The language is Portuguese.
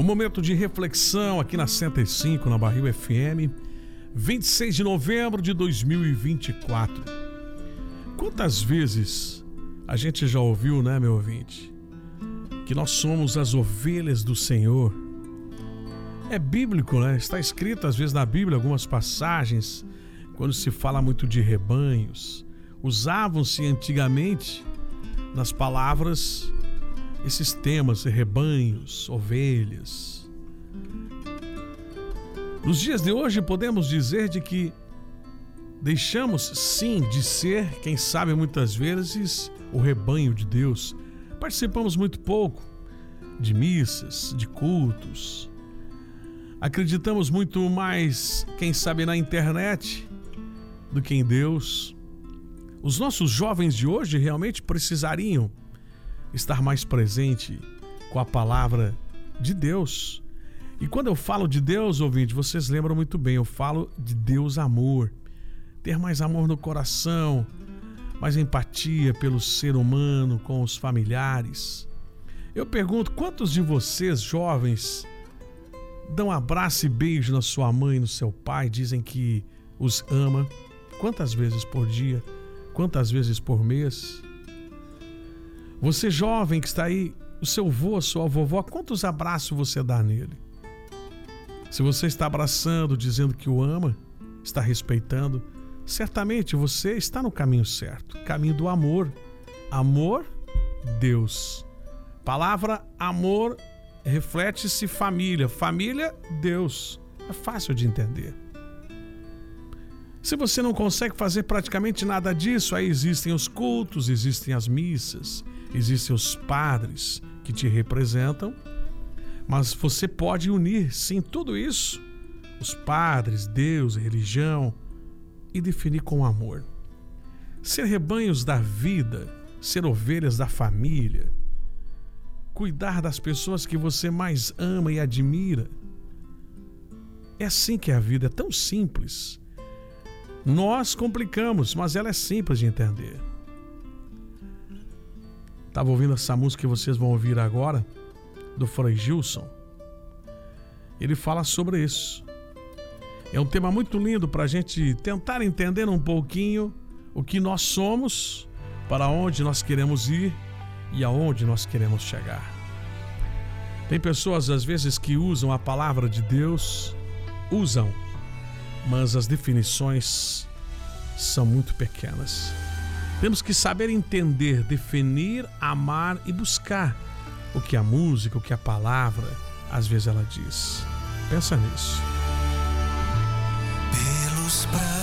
momento de reflexão aqui na 105, na Barril FM, 26 de novembro de 2024. Quantas vezes a gente já ouviu, né, meu ouvinte, que nós somos as ovelhas do Senhor? É bíblico, né? Está escrito às vezes na Bíblia algumas passagens, quando se fala muito de rebanhos. Usavam-se antigamente nas palavras esses temas, rebanhos, ovelhas. Nos dias de hoje podemos dizer de que deixamos sim de ser, quem sabe muitas vezes, o rebanho de Deus. Participamos muito pouco de missas, de cultos. Acreditamos muito mais, quem sabe, na internet do que em Deus. Os nossos jovens de hoje realmente precisariam estar mais presente com a palavra de Deus. E quando eu falo de Deus, ouvinte, vocês lembram muito bem, eu falo de Deus amor. Ter mais amor no coração, mais empatia pelo ser humano, com os familiares. Eu pergunto, quantos de vocês, jovens, dão abraço e beijo na sua mãe e no seu pai, dizem que os ama? Quantas vezes por dia? Quantas vezes por mês? Você jovem que está aí, o seu vô, a sua vovó, quantos abraços você dá nele? Se você está abraçando, dizendo que o ama, está respeitando, certamente você está no caminho certo, caminho do amor. Amor, Deus. Palavra amor reflete-se família. Família, Deus. É fácil de entender. Se você não consegue fazer praticamente nada disso, aí existem os cultos, existem as missas, existem os padres que te representam, mas você pode unir, sim, tudo isso, os padres, Deus, religião, e definir com amor. Ser rebanhos da vida, ser ovelhas da família, cuidar das pessoas que você mais ama e admira. É assim que a vida é tão simples. Nós complicamos, mas ela é simples de entender. Estava ouvindo essa música que vocês vão ouvir agora, do Frei Gilson. Ele fala sobre isso. É um tema muito lindo para a gente tentar entender um pouquinho o que nós somos, para onde nós queremos ir e aonde nós queremos chegar. Tem pessoas às vezes que usam a palavra de Deus, mas as definições são muito pequenas. Temos que saber entender, definir, amar e buscar o que a música, o que a palavra, às vezes ela diz. Pensa nisso. Pelos braços